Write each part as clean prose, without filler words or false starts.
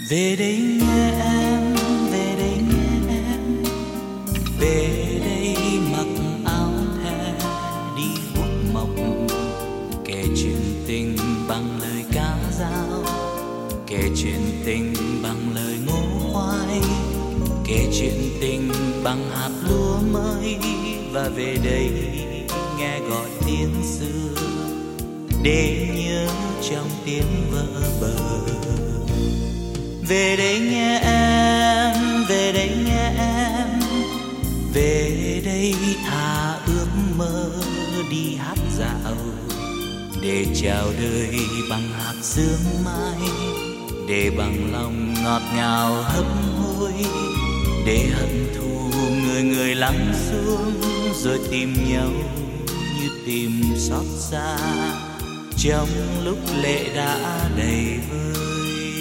Về đây nghe em, về đây nghe em, về đây mặc áo the đi hút mộc, kể chuyện tình bằng lời ca dao, kể chuyện tình bằng lời ngô khoai, kể chuyện tình bằng hạt lúa mới. Và về đây nghe gọi tiếng xưa để nhớ trong tiếng vỡ bờ. Về đây nghe em, về đây nghe em, về đây thả ước mơ đi hát dạo, để chào đời bằng hạt sương mai, để bằng lòng ngọt ngào hấp hối, để hận thù người người lắng xuống, rồi tìm nhau như tìm xót xa trong lúc lệ đã đầy vơi.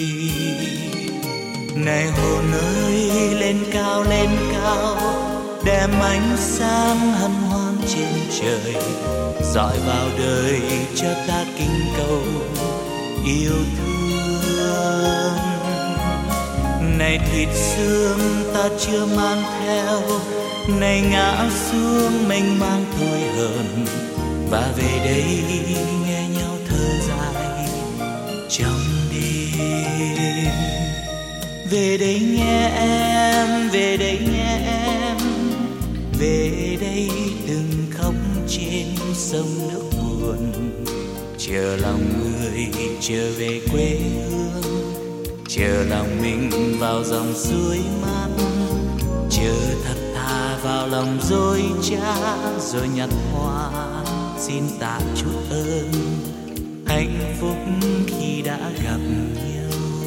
Này hồn ơi, lên cao đem ánh sáng hân hoan trên trời, dọi vào đời cho ta kinh cầu yêu thương. Này thịt xương ta chưa mang theo, này ngã xuống mênh mang thôi hờn, và về đây nghe nhau thở dài trong đêm. Về đây nghe em, về đây nghe em, về đây từng khóc trên sông nước buồn, chờ lòng người trở về quê hương, chờ lòng mình vào dòng suối mát, chờ thật thà vào lòng dối trá, rồi nhặt hoa xin tạ chút ơn hạnh phúc khi đã gặp nhau.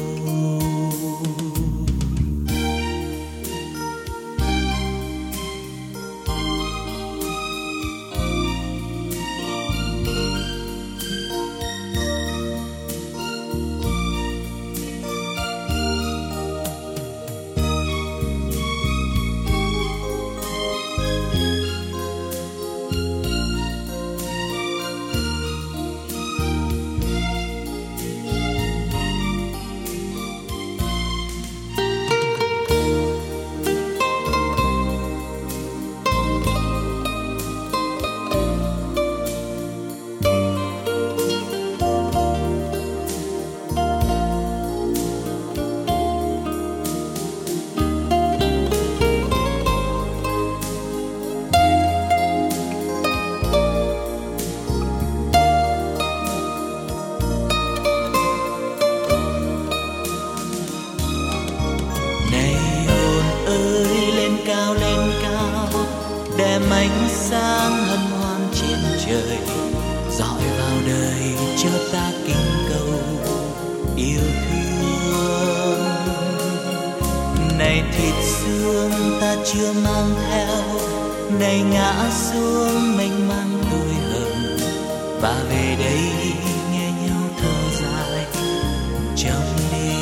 Đem ánh sáng hân hoan trên trời, dọi vào đời cho ta kinh cầu yêu thương. Này thịt xương ta chưa mang theo, này ngã xuống mênh mang đôi hờn, và về đây nghe nhau thở dài trong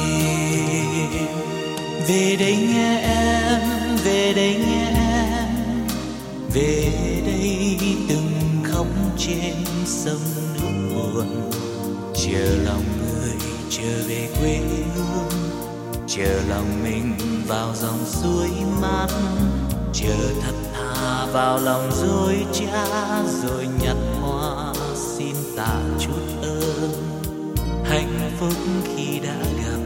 đêm. Về đây nghe em, về đây nghe em, về đây từng khóc trên sông nước buồn, chờ lòng người trở về quê hương, chờ lòng mình vào dòng suối mát, chờ thật thà vào lòng dối trá, rồi nhặt hoa xin tạ chút ơn hạnh phúc khi đã gặp